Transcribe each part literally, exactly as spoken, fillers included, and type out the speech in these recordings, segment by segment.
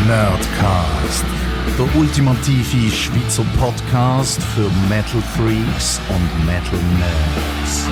Nerdcast, der ultimative Schweizer Podcast für Metal Freaks und Metal Nerds.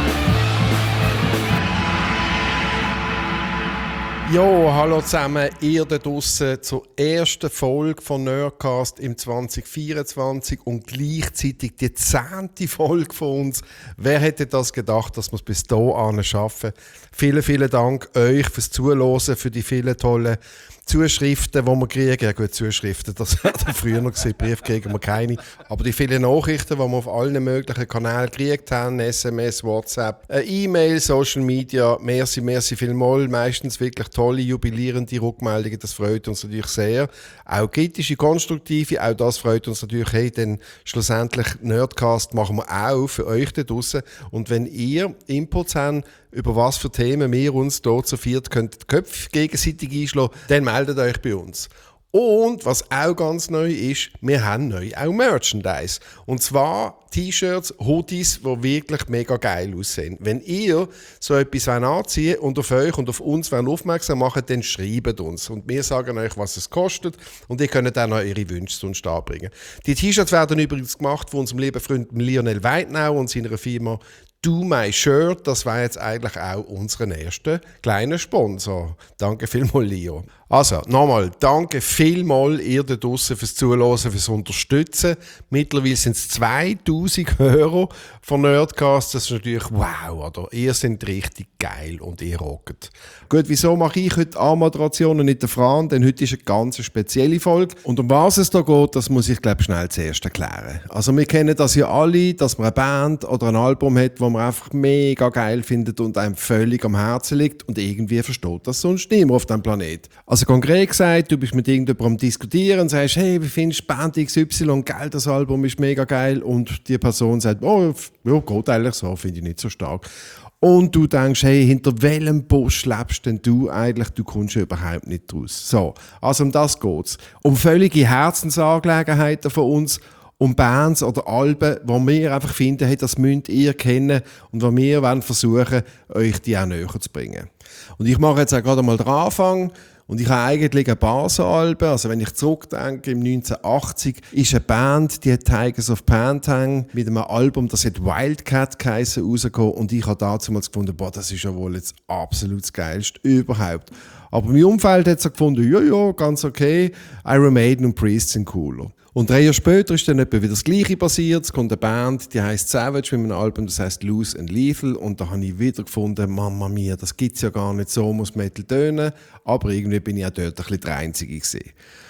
Jo, hallo zusammen, ihr da draussen zur ersten Folge von Nerdcast im zwanzig vierundzwanzig und gleichzeitig die zehnte Folge von uns. Wer hätte das gedacht, dass wir es bis hierhin schaffen? Vielen, vielen Dank euch fürs Zuhören, für die vielen tollen Zuschriften, die wir kriegen. Ja gut, Zuschriften, das wäre früher noch gewesen, Brief kriegen wir keine. Aber die vielen Nachrichten, die wir auf allen möglichen Kanälen gekriegt haben, S M S, WhatsApp, äh, E-Mail, Social Media, merci, merci vielmals. Meistens wirklich tolle, jubilierende Rückmeldungen, das freut uns natürlich sehr. Auch kritische, konstruktive, auch das freut uns natürlich. Hey, denn schlussendlich Nerdcast machen wir auch für euch da draussen. Und wenn ihr Inputs habt, über was für Themen wir uns hier zu viert könnt die Köpfe gegenseitig einschlagen, dann meldet euch bei uns. Und was auch ganz neu ist, wir haben neu auch Merchandise. Und zwar T-Shirts, Hoodies, die wirklich mega geil aussehen. Wenn ihr so etwas anziehen und auf euch und auf uns aufmerksam machen, dann schreibt uns. Und wir sagen euch, was es kostet. Und ihr könnt dann noch eure Wünsche zu uns anbringen. Die T-Shirts werden übrigens gemacht von unserem lieben Freund Lionel Weidnau und seiner Firma Do My Shirt. Das war jetzt eigentlich auch unser erster kleiner Sponsor. Danke vielmals, Leo. Also, nochmal, danke vielmals ihr da draussen fürs Zuhören, fürs Unterstützen. Mittlerweile sind es zweitausend Hörer von Nerdcast. Das ist natürlich wow, oder? Ihr seid richtig geil und ihr rockt. Gut, wieso mache ich heute Anmoderation nicht den Fran? Denn heute ist eine ganz spezielle Folge. Und um was es da geht, das muss ich, glaube schnell zuerst erklären. Also, wir kennen das ja alle, dass man eine Band oder ein Album hat, das man einfach mega geil findet und einem völlig am Herzen liegt und irgendwie versteht das sonst niemand auf diesem Planeten. Also konkret gesagt, du bist mit irgendjemandem am Diskutieren und sagst, hey, wie findest du Band X Y, geil, das Album ist mega geil, und die Person sagt, oh, ja, geht eigentlich so, finde ich nicht so stark. Und du denkst, hey, hinter welchem Busch lebst denn du eigentlich? Du kommst ja überhaupt nicht raus. So, also um das geht's. Um völlige Herzensangelegenheiten von uns, um Bands oder Alben, die wir einfach finden, hey, das müsst ihr kennen und wo wir wollen versuchen, euch die auch näher zu bringen. Und ich mache jetzt auch gerade mal den Anfang. Und ich habe eigentlich ein paar so Alben. Also wenn ich zurückdenke, im neunzehnhundertachtzig ist eine Band, die hat Tigers of Pantang mit einem Album, das hat Wildcat geheissen, rausgekommen. Und ich habe damals gefunden, boah, das ist ja wohl jetzt absolut das Geilste überhaupt. Aber mein Umfeld hat so gefunden, ja, ja, ganz okay, Iron Maiden und Priest sind cooler. Und drei Jahre später ist dann etwa wieder das Gleiche passiert. Es kommt eine Band, die heisst Savage mit einem Album, das heisst Loose and Lethal. Und da habe ich wieder gefunden, Mama mia, das gibt es ja gar nicht, so muss Metal tönen. Aber irgendwie bin ich auch dort ein bisschen der Einzige gewesen.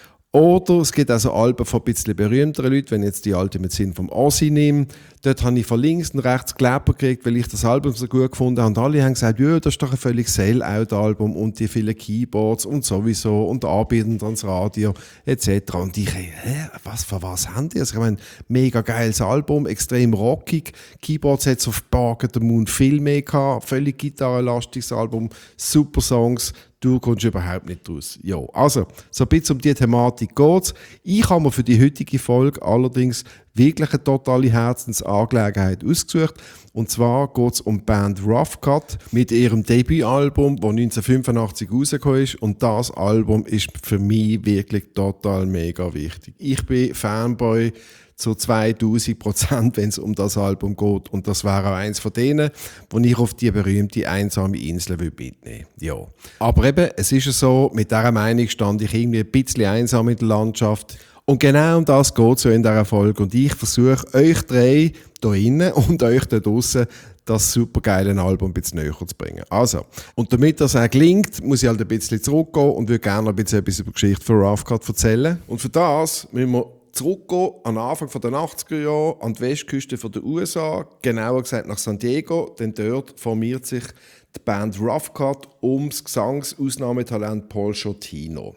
Oder es gibt also Alben von ein bisschen berühmteren Leuten, wenn ich jetzt die alte mit Sinn vom Ozzy nehme. Dort habe ich von links und rechts Kleber gekriegt, weil ich das Album so gut gefunden habe. Und alle haben gesagt, ja, das ist doch ein völlig Sell-Out-Album und die vielen Keyboards und sowieso und Anbieten ans Radio et cetera. Und ich, hä, was, für was haben die? Also ich meine, mega geiles Album, extrem rockig. Keyboards hat es auf Bark the Moon viel mehr gehabt, völlig gitarrenlastiges Album, super Songs. Du kommst überhaupt nicht raus. Ja, also, so ein bisschen um diese Thematik geht's. Ich habe mir für die heutige Folge allerdings wirklich eine totale Herzensangelegenheit ausgesucht. Und zwar geht es um die Band Rough Cut mit ihrem Debütalbum, das neunzehnhundertfünfundachtzig rausgekommen ist. Und das Album ist für mich wirklich total mega wichtig. Ich bin Fanboy zu zweitausend Prozent, wenn es um das Album geht. Und das wäre auch eins von denen, wo ich auf die berühmte einsame Insel mitnehmen will. Ja. Aber eben, es ist ja so, mit dieser Meinung stand ich irgendwie ein bisschen einsam in der Landschaft. Und genau um das geht es so in dieser Folge. Und ich versuche, euch drei hier innen und euch da draussen das supergeile Album ein bisschen näher zu bringen. Also, und damit das auch gelingt, muss ich halt ein bisschen zurückgehen und würde gerne ein bisschen etwas über die Geschichte von Rough Cut erzählen. Und für das müssen wir zurückgehen an den Anfang der achtziger Jahre an die Westküste der U S A, genauer gesagt nach San Diego, denn dort formiert sich die Band Rough Cut um das Gesangsausnahmetalent Paul Shortino.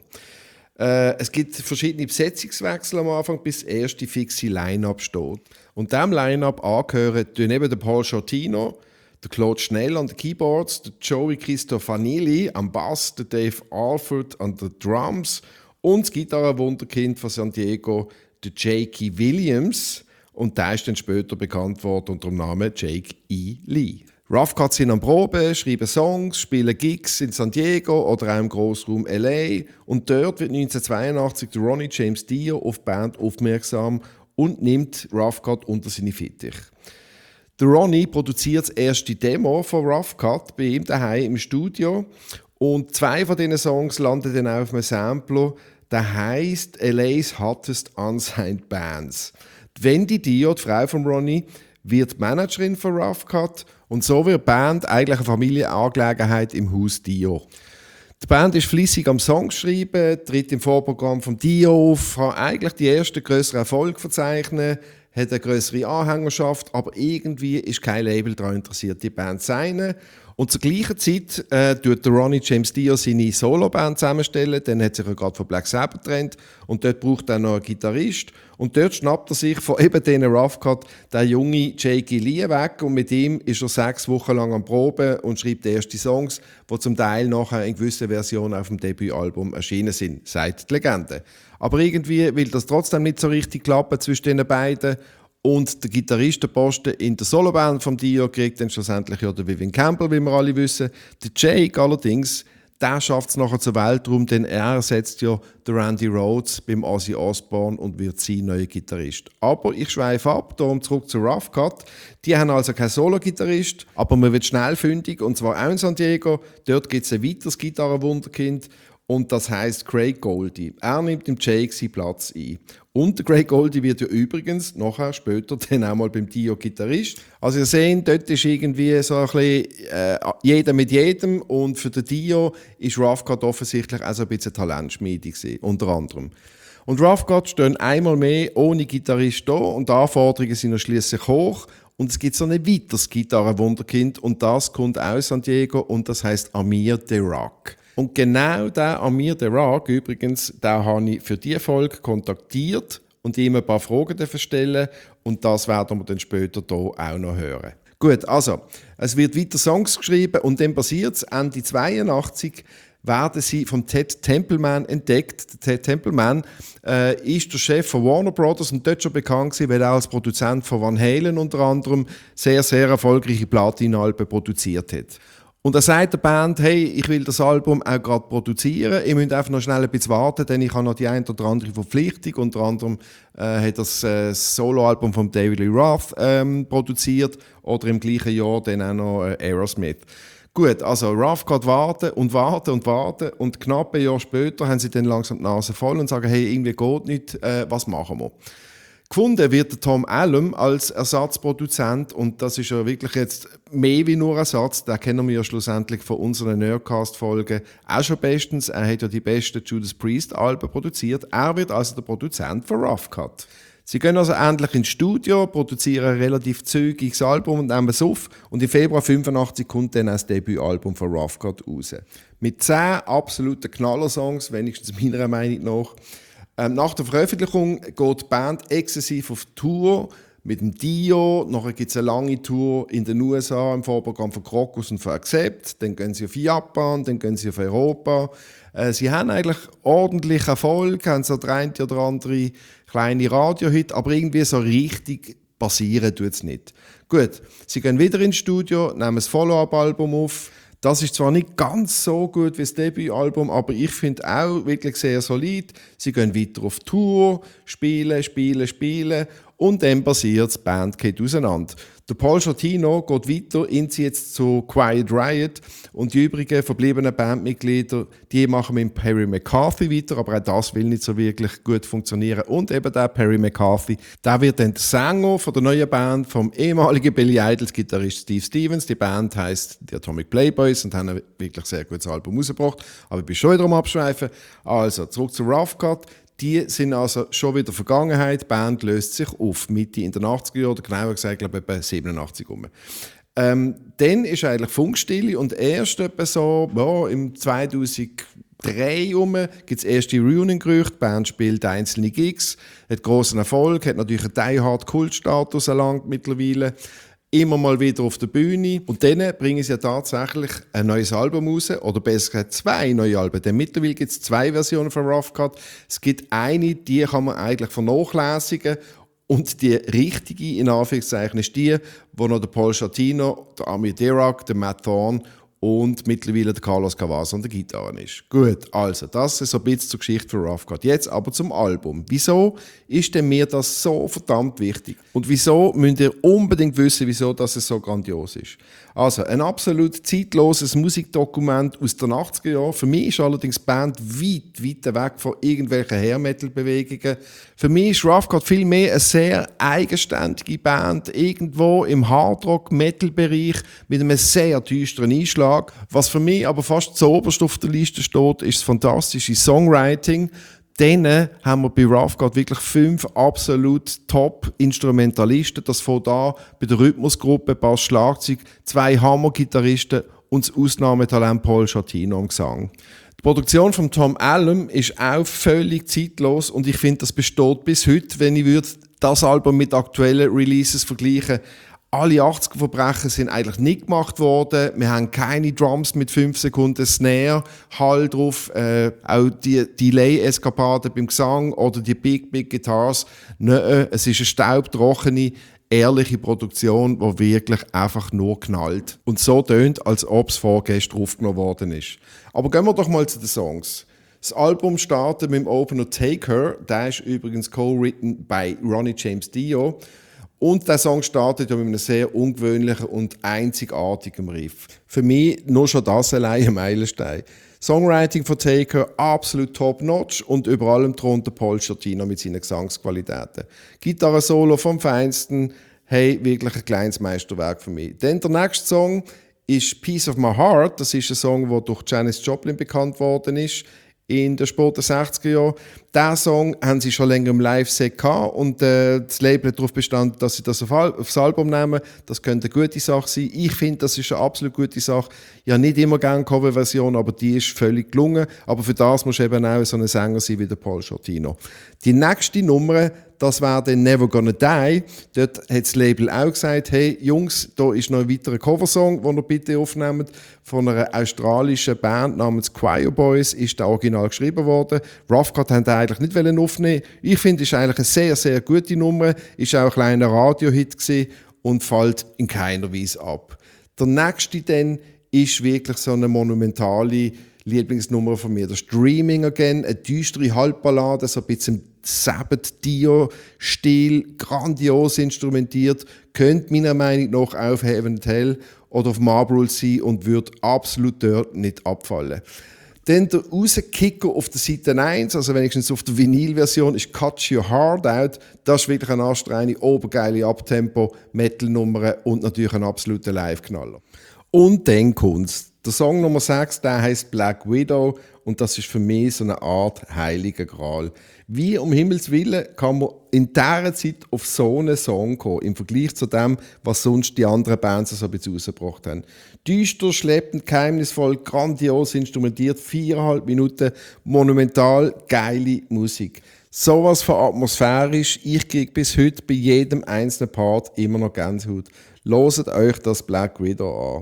Äh, es gibt verschiedene Besetzungswechsel am Anfang, bis das erste fixe Line-Up steht. Und diesem Line-Up angehören neben der Paul Shortino, der Claude Schnell an den Keyboards, der Joey Cristofanilli am Bass, der Dave Alford an den Drums und das Gitarrenwunderkind von San Diego, der Jakey Williams. Und der ist dann später bekannt worden unter dem Namen Jake E. Lee. Rough Cutt sind am Proben, schreiben Songs, spielen Gigs in San Diego oder auch im Grossraum L A. Und dort wird neunzehnhundertzweiundachtzig der Ronnie James Dio auf die Band aufmerksam und nimmt Rough Cutt unter seine Fittiche. Der Ronnie produziert das erste Demo von Rough Cutt bei ihm daheim im Studio. Und zwei von diesen Songs landen dann auch auf einem Sampler, der heisst L A's Hottest Unsigned Bands. Die Wendy Dio, die Frau von Ronnie, wird Managerin von Rough Cutt und so wird die Band eigentlich eine Familienangelegenheit im Haus Dio. Die Band ist fleissig am Songs schreiben, tritt im Vorprogramm von Dio auf, hat eigentlich die ersten grösseren Erfolge verzeichnet, hat eine grössere Anhängerschaft, aber irgendwie ist kein Label daran interessiert, die Band zu sein. Und zur gleichen Zeit äh, tut der Ronnie James Dio seine Soloband zusammenstellen. Dann hat sich er gerade von Black Sabbath getrennt und dort braucht er noch einen Gitarrist. Und dort schnappt er sich von eben diesen Rough Cutt den jungen Jakey Lee weg und mit ihm ist er sechs Wochen lang am Proben und schreibt die ersten Songs, die zum Teil nachher in gewissen Versionen auf dem Debütalbum erschienen sind, sagt die Legende. Aber irgendwie will das trotzdem nicht so richtig klappen zwischen den beiden. Und der Gitarristenposten in der Soloband vom Dio kriegt dann schlussendlich ja der Vivian Campbell, wie wir alle wissen. Der Jake allerdings, der schafft es nachher zur Weltraum, denn er ersetzt ja den Randy Rhoads beim Ozzy Osbourne und wird sein neuer Gitarrist. Aber ich schweife ab, darum zurück zu Rough Cutt. Die haben also keinen Solo-Gitarrist, aber man wird schnell fündig, und zwar auch in San Diego. Dort gibt es ein weiteres Gitarrenwunderkind. Und das heisst Craig Goldy. Er nimmt im Jake seinen Platz ein. Und der Craig Goldy wird ja übrigens nachher später dann auch mal beim Dio Gitarrist. Also ihr seht, dort ist irgendwie so ein bisschen äh, jeder mit jedem. Und für den Dio ist Rough Cutt offensichtlich auch so ein bisschen Talentschmiede gewesen, unter anderem. Und Rough Cutt stehen einmal mehr ohne Gitarrist da und die Anforderungen sind schliesslich hoch. Und es gibt so ein weiteres Gitarrenwunderkind und das kommt aus San Diego und das heisst Amir The Rock. Und genau der Amir The Rock übrigens, den habe ich für diese Folge kontaktiert und ihm ein paar Fragen stellen und das werden wir dann später hier auch noch hören. Gut, also, es wird weiter Songs geschrieben und dann passiert es, Ende zweiundachtzig werden sie von Ted Templeman entdeckt. Ted Templeman äh, ist der Chef von Warner Brothers und dort schon bekannt gewesen, weil er als Produzent von Van Halen unter anderem sehr, sehr erfolgreiche Platin-Alben produziert hat. Und er sagt der Band, hey, ich will das Album auch gerade produzieren, ihr müsst einfach noch schnell ein bisschen warten, denn ich habe noch die eine oder andere Verpflichtung. Unter anderem äh, hat das äh, Soloalbum von David Lee Roth ähm, produziert oder im gleichen Jahr dann auch noch äh, Aerosmith. Gut, also Rough Cutt warten und warten und warten und knapp ein Jahr später haben sie dann langsam die Nase voll und sagen, hey, irgendwie geht nicht, äh, was machen wir? Gefunden wird der Tom Allem als Ersatzproduzent und das ist ja wirklich jetzt mehr wie nur Ersatz. Den kennen wir ja schlussendlich von unseren Nerdcast-Folgen auch schon bestens. Er hat ja die besten Judas Priest-Alben produziert. Er wird also der Produzent von Rough Cutt. Sie gehen also endlich ins Studio, produzieren ein relativ zügiges Album und nehmen es auf. Und im Februar fünfundachtzig kommt dann das Debütalbum von Rough Cutt raus. Mit zehn absoluten Knallersongs, wenigstens meiner Meinung nach. Ähm, nach der Veröffentlichung geht die Band exzessiv auf Tour mit dem Dio. Nachher gibt es eine lange Tour in den U S A im Vorprogramm von Krokus und von Accept. Dann gehen sie auf Japan, dann gehen sie auf Europa. Äh, sie haben eigentlich ordentlich Erfolg, haben so der eine oder andere kleine Radiohit, aber irgendwie so richtig passieren tut es nicht. Gut, sie gehen wieder ins Studio, nehmen das Follow-up-Album auf. Das ist zwar nicht ganz so gut wie das Debütalbum, aber ich finde auch wirklich sehr solid. Sie gehen weiter auf Tour, spielen, spielen, spielen und dann passiert die Band geht auseinander. Der Paul Shortino geht weiter, ihn zieht jetzt zu Quiet Riot und die übrigen verbliebenen Bandmitglieder, die machen mit Perry McCarthy weiter, aber auch das will nicht so wirklich gut funktionieren. Und eben der Perry McCarthy, der wird dann der Sänger von der neuen Band vom ehemaligen Billy Idols Gitarrist Steve Stevens. Die Band heisst die Atomic Playboys und haben ein wirklich sehr gutes Album rausgebracht. Aber ich bin schon wieder am Abschweifen. Also, zurück zu Rough Cutt. Die sind also schon wieder Vergangenheit. Die Band löst sich auf, Mitte in den achtziger Jahren, oder genauer gesagt, glaube ich, etwa siebenundachtzig rum. Ähm, dann ist eigentlich Funkstille und erst etwa so, ja, im zweitausenddrei rum gibt es erste Reunion-Gerüchte. Die Band spielt einzelne Gigs, hat grossen Erfolg, hat natürlich einen Die-Hard-Kult-Status erlangt mittlerweile. Immer mal wieder auf der Bühne. Und dann bringen sie ja tatsächlich ein neues Album raus. Oder besser gesagt zwei neue Alben. Denn mittlerweile gibt es zwei Versionen von Rough Cutt. Es gibt eine, die kann man eigentlich vernachlässigen. Und die richtige, in Anführungszeichen, ist die, wo noch der Paul Schatino, der Amir Derak, der Matt Thorne und mittlerweile der Carlos Cavazo an der Gitarre ist. Gut, also das ist so ein bisschen zur Geschichte von Rough Cut. Jetzt aber zum Album. Wieso ist denn mir das so verdammt wichtig? Und wieso müsst ihr unbedingt wissen, wieso das so grandios ist? Also, ein absolut zeitloses Musikdokument aus den achtziger Jahren. Für mich ist allerdings die Band weit, weit weg von irgendwelchen Hair-Metal-Bewegungen. Für mich ist Rough Cut viel mehr eine sehr eigenständige Band, irgendwo im Hardrock-Metal-Bereich mit einem sehr düsteren Einschlag. Was für mich aber fast zuoberst auf der Liste steht, ist das fantastische Songwriting. Dann haben wir bei Rough Cut wirklich fünf absolut Top-Instrumentalisten. Das von da bei der Rhythmusgruppe, Bass, Schlagzeug, zwei Hammer-Gitarristen und das Ausnahmetalent Paul Schatino am Gesang. Die Produktion von Tom Allem ist auch völlig zeitlos und ich finde, das besteht bis heute, wenn ich würde das Album mit aktuellen Releases vergleichen. Alle achtziger-Verbrechen sind eigentlich nicht gemacht worden. Wir haben keine Drums mit fünf Sekunden Snare, Hall drauf, äh, auch die Delay-Eskapaden beim Gesang oder die Big, Big Guitars. Nein, es ist eine staubtrockene, ehrliche Produktion, die wirklich einfach nur knallt. Und so tönt, als ob es vorgestern aufgenommen worden ist. Aber gehen wir doch mal zu den Songs. Das Album startet mit dem Opener Take Her. Der ist übrigens co-written bei Ronnie James Dio. Und der Song startet ja mit einem sehr ungewöhnlichen und einzigartigen Riff. Für mich nur schon das allein ein Meilenstein. Songwriting von Taker absolut top-notch und über allem thront der Paul Schatino mit seinen Gesangsqualitäten. Gitarre-Solo vom Feinsten, hey, wirklich ein kleines Meisterwerk für mich. Dann der nächste Song ist Piece of My Heart. Das ist ein Song, der durch Janis Joplin bekannt worden ist in den späten sechziger Jahren. Diesen Song haben sie schon länger im Live-Set gehabt und äh, das Label hat darauf bestanden, dass sie das auf Al- aufs Album nehmen. Das könnte eine gute Sache sein. Ich finde, das ist eine absolut gute Sache. Ja, nicht immer gerne Coverversion, aber die ist völlig gelungen. Aber für das muss eben auch so ein Sänger sein wie der Paul Schatino. Die nächste Nummer, das wäre dann Never Gonna Die. Dort hat das Label auch gesagt, hey Jungs, da ist noch ein weiterer Coversong, den ihr bitte aufnehmt. Von einer australischen Band namens Choir Boys ist der Original geschrieben worden. Rough Cut haben den eigentlich nicht aufnehmen. Ich finde, es ist eigentlich eine sehr, sehr gute Nummer. Ist auch ein kleiner Radiohit gewesen und fällt in keiner Weise ab. Der nächste dann ist wirklich so eine monumentale Lieblingsnummer von mir. Das ist Dreaming Again, eine düstere Halbballade, so ein bisschen Sabbath-Dio-Stil, grandios instrumentiert, könnte meiner Meinung nach auf Heaven and Hell oder auf Marble sein und würde absolut dort nicht abfallen. Dann der Rauskicker auf der Seite eins, also wenigstens auf der Vinyl-Version, ist Cut Your Heart Out. Das ist wirklich eine astreine, obergeile Abtempo-Metal-Nummer und natürlich ein absoluter Live-Knaller. Und dann Kunst. Der Song Nummer sechs, der heißt Black Widow und das ist für mich so eine Art heiliger Gral. Wie um Himmels Willen kann man in dieser Zeit auf so einen Song kommen, im Vergleich zu dem, was sonst die anderen Bands so ein bisschen rausgebracht haben. Düster, schleppend, geheimnisvoll, grandios instrumentiert, viereinhalb Minuten, monumental, geile Musik. Sowas von atmosphärisch, ich kriege bis heute bei jedem einzelnen Part immer noch Gänsehaut. Hört euch das Black Widow an.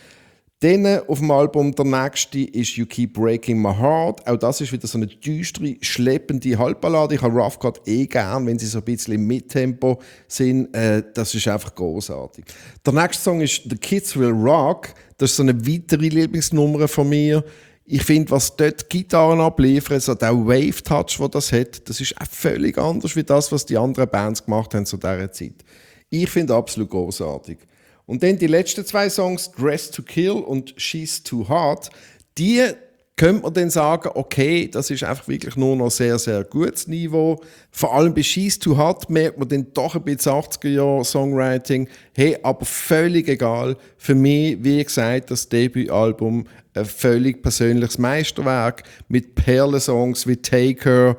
Dann auf dem Album der nächste ist You Keep Breaking My Heart. Auch das ist wieder so eine düstere, schleppende Halbballade. Ich habe Rough Cut eh gern, wenn sie so ein bisschen im Mittempo sind. Äh, das ist einfach großartig. Der nächste Song ist The Kids Will Rock. Das ist so eine weitere Lieblingsnummer von mir. Ich finde, was dort die Gitarren abliefern, so der Wave-Touch, den das hat, das ist auch völlig anders wie das, was die anderen Bands gemacht haben zu dieser Zeit. Ich finde absolut großartig. Und dann die letzten zwei Songs, Dress to Kill und She's Too Hard, die könnte man dann sagen, okay, das ist einfach wirklich nur noch sehr, sehr gutes Niveau. Vor allem bei She's Too Hard merkt man dann doch ein bisschen achtziger Jahre Songwriting. Hey, aber völlig egal. Für mich, wie gesagt, das Debütalbum ein völlig persönliches Meisterwerk mit Perlensongs wie Take Her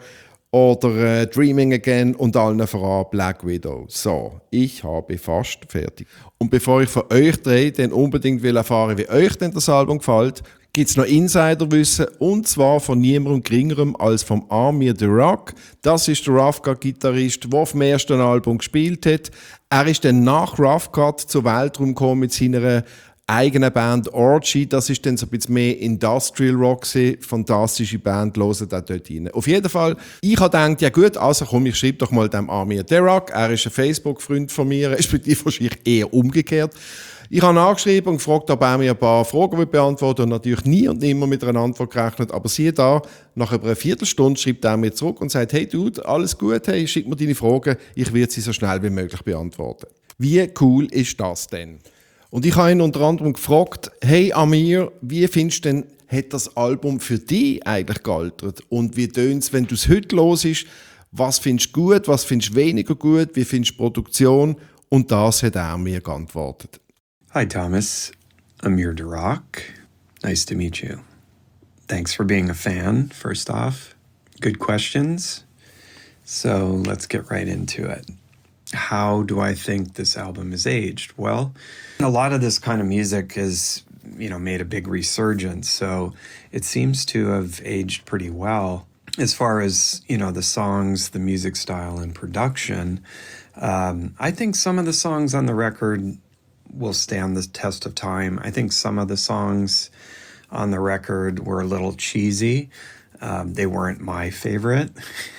oder äh, Dreaming Again und allen voran Black Widow. So, ich habe fast fertig. Und bevor ich von euch drehe, dann unbedingt will erfahren, wie euch denn das Album gefällt, gibt es noch Insiderwissen, und zwar von niemandem geringerem als vom Amir Derak. Das ist der Rough Cut-Gitarrist, der auf dem ersten Album gespielt hat. Er ist dann nach Rough Cut zur Weltraum gekommen mit seiner eigenen Band Orgy, das ist dann so ein bisschen mehr Industrial Rock gewesen. Fantastische Band, hören auch dort rein. Auf jeden Fall, ich habe gedacht, ja gut, also komm, ich schreibe doch mal dem Amir Derak, er ist ein Facebook-Freund von mir, respektive wahrscheinlich eher umgekehrt. Ich habe ihn angeschrieben und gefragt, ob er mir ein paar Fragen beantworten will und natürlich nie und nimmer mit einer Antwort gerechnet. Aber siehe da, nach über einer Viertelstunde schreibt er mir zurück und sagt, hey Dude, alles gut, hey, schick mir deine Fragen, ich werde sie so schnell wie möglich beantworten. Wie cool ist das denn? Und ich habe ihn unter anderem gefragt, hey Amir, wie findest du denn, hat das Album für dich eigentlich gealtert? Und wie tönt es, wenn du es heute hörst? Was findest du gut, was findest du weniger gut, wie findest du Produktion? Und das hat er mir geantwortet. Hi, Thomas. Amir Derak. Nice to meet you. Thanks for being a fan, first off. Good questions. So let's get right into it. How do I think this album is aged? Well, a lot of this kind of music has, you know, made a big resurgence. So it seems to have aged pretty well. As far as, you know, the songs, the music style, and production, um, I think some of the songs on the record will stand the test of time. I think some of the songs on the record were a little cheesy. Um, they weren't my favorite.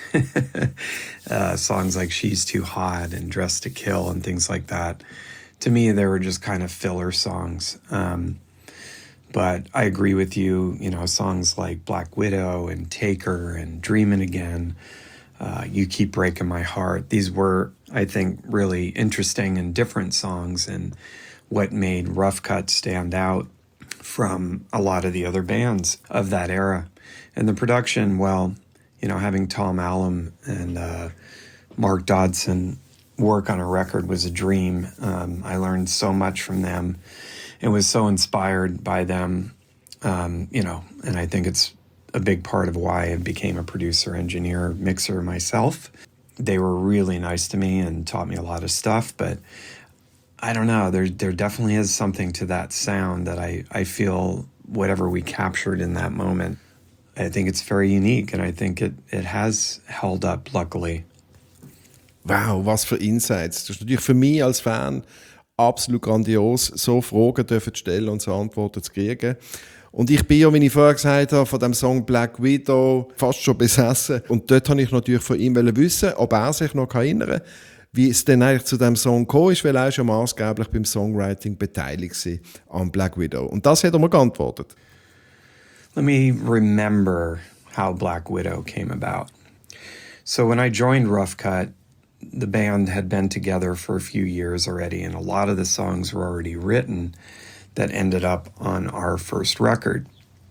uh, songs like She's Too Hot and Dressed to Kill and things like that. To me, they were just kind of filler songs. Um, but I agree with you, you know, songs like Black Widow and Taker and Dreamin' Again, uh, You Keep Breaking My Heart. These were, I think, really interesting and different songs, and what made Rough Cut stand out from a lot of the other bands of that era. And the production, well, you know, having Tom Allom and uh, Mark Dodson work on a record was a dream. Um, I learned so much from them and was so inspired by them, um, you know, and I think it's a big part of why I became a producer, engineer, mixer myself. They were really nice to me and taught me a lot of stuff, but I don't know, there there definitely is something to that sound that I, I feel whatever we captured in that moment, I think it's very unique, and I think it, it has held up, luckily. Wow, was für Insights. Das ist natürlich für mich als Fan absolut grandios, so Fragen dürfen zu stellen und so Antworten zu kriegen. Und ich bin ja, wie ich vorher gesagt habe, von dem Song Black Widow fast schon besessen. Und dort wollte ich natürlich von ihm wissen, ob er sich noch erinnern kann, wie es denn eigentlich zu dem Song gekommen ist, weil er schon maßgeblich beim Songwriting beteiligt war an Black Widow. Und das hat er mir geantwortet. Let me remember how Black Widow came about. So when I joined Rough Cut, the band had been together for a few years already, and a lot of the songs were already written that ended up on our first record.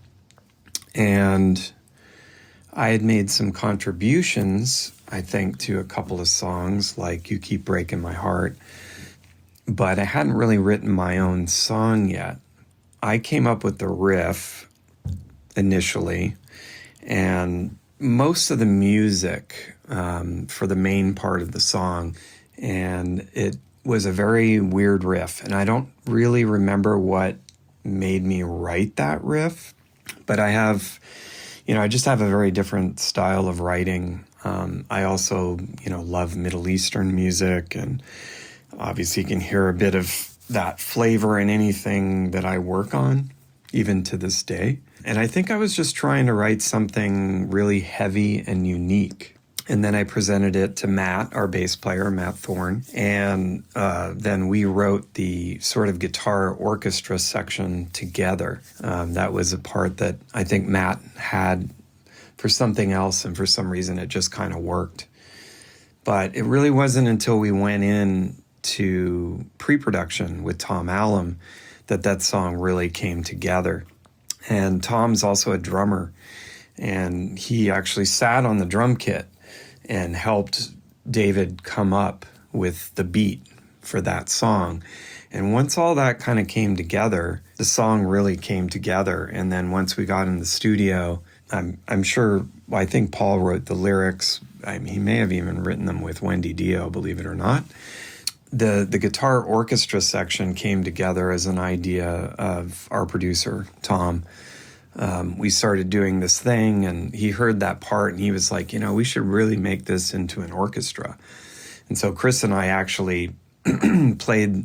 And I had made some contributions, I think, to a couple of songs like You Keep Breaking My Heart, but I hadn't really written my own song yet. I came up with the riff initially, and most of the music um, for the main part of the song, and it was a very weird riff, and I don't really remember what made me write that riff, but I have, you know, I just have a very different style of writing. Um, I also, you know, love Middle Eastern music, and obviously you can hear a bit of that flavor in anything that I work on, even to this day. And I think I was just trying to write something really heavy and unique. And then I presented it to Matt, our bass player, Matt Thorne. And uh, then we wrote the sort of guitar orchestra section together. Um, that was a part that I think Matt had for something else, and for some reason it just kind of worked. But it really wasn't until we went in to pre-production with Tom Allom that that song really came together. And Tom's also a drummer, and he actually sat on the drum kit and helped David come up with the beat for that song. And once all that kind of came together, the song really came together. And then once we got in the studio, I'm I'm sure, I think Paul wrote the lyrics. I mean, he may have even written them with Wendy Dio, believe it or not. The the guitar orchestra section came together as an idea of our producer, Tom. Um, we started doing this thing, and he heard that part, and he was like, you know, we should really make this into an orchestra. And so Chris and I actually played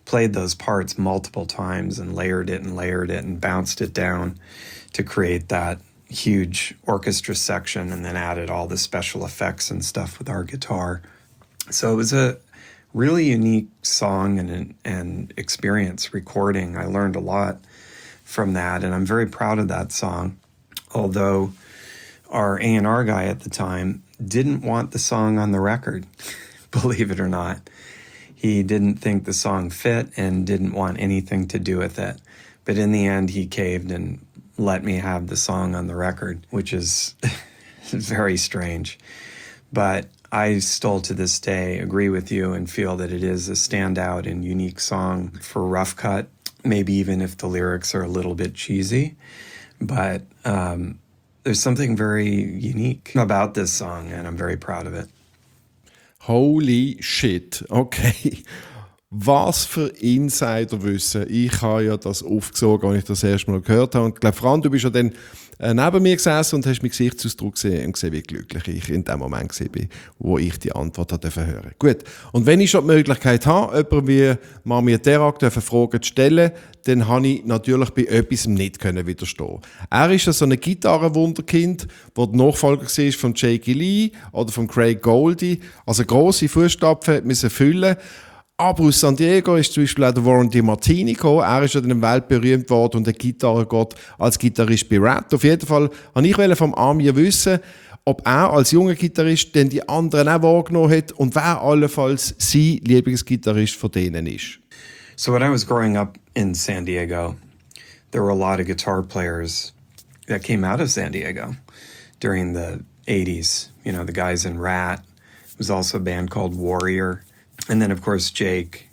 played those parts multiple times and layered it and layered it and bounced it down to create that huge orchestra section, and then added all the special effects and stuff with our guitar. So it was a really unique song and and experience recording. I learned a lot from that, and I'm very proud of that song. Although our A and R guy at the time didn't want the song on the record, believe it or not. He didn't think the song fit and didn't want anything to do with it. But in the end, he caved and let me have the song on the record, which is very strange. But I still to this day agree with you and feel that it is a standout and unique song for Rough Cut, maybe even if the lyrics are a little bit cheesy. But um, there's something very unique about this song, and I'm very proud of it. Holy shit, okay. Was für Insiderwissen. Ich habe ja das aufgesogen, als ich das erste Mal gehört habe. Und ich glaube, Fran, du bist ja dann äh, neben mir gesessen und hast meinen Gesichtsausdruck gesehen und gesehen, wie glücklich ich in dem Moment war, wo ich die Antwort hören durfte. Gut, und wenn ich schon die Möglichkeit habe, jemanden wie Mami Derak Fragen zu stellen, dann habe ich natürlich bei etwas nicht können widerstehen. Er ist ja so ein Gitarrenwunderkind, der der Nachfolger war von Jakey Lee oder von Craig Goldie. Also grosse Fußstapfen müssen füllen. Aber aus San Diego ist zum Beispiel auch der Warren DeMartini gekommen. Er ist ja dann weltberühmt worden und der Gitarrengott als Gitarrist bei Rat. Auf jeden Fall wollte ich vom Amir wissen, ob er als junger Gitarrist denn die anderen auch wahrgenommen hat und wer allenfalls sein Lieblingsgitarrist von denen ist. So when I was growing up in San Diego, there were a lot of guitar players that came out of San Diego during the eighties. You know, the guys in Rat. There was also a band called Warrior. And then, of course, Jake,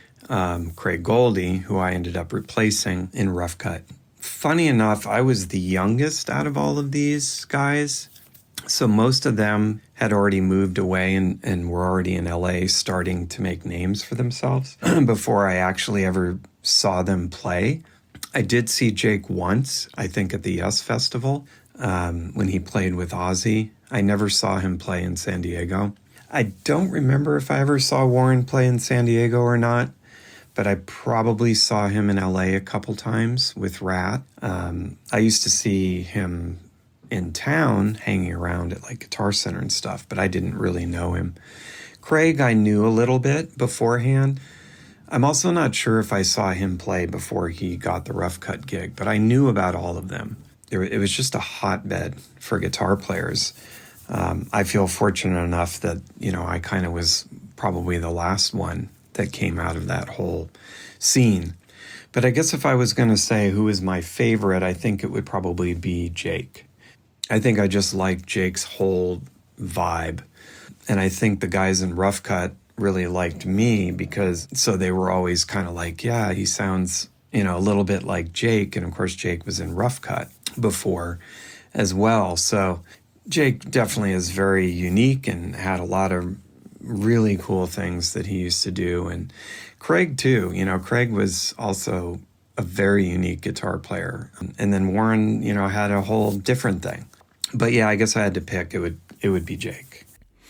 um, Craig Goldie, who I ended up replacing in Rough Cut. Funny enough, I was the youngest out of all of these guys. So most of them had already moved away and, and were already in L A starting to make names for themselves before I actually ever saw them play. I did see Jake once, I think at the Yes Festival, um, when he played with Ozzy. I never saw him play in San Diego. I don't remember if I ever saw Warren play in San Diego or not, but I probably saw him in L A a couple times with Rat. Um, I used to see him in town hanging around at like Guitar Center and stuff, but I didn't really know him. Craig, I knew a little bit beforehand. I'm also not sure if I saw him play before he got the Rough Cut gig, but I knew about all of them. It was just a hotbed for guitar players. Um, I feel fortunate enough that, you know, I kind of was probably the last one that came out of that whole scene. But I guess if I was going to say who is my favorite, I think it would probably be Jake. I think I just like Jake's whole vibe. And I think the guys in Rough Cut really liked me because, so they were always kind of like, yeah, he sounds, you know, a little bit like Jake. And of course, Jake was in Rough Cut before as well. So Jake definitely is very unique and had a lot of really cool things that he used to do. And Craig too, you know, Craig was also a very unique guitar player. And then Warren, you know, had a whole different thing. But yeah, I guess I had to pick, it would, it would be Jake.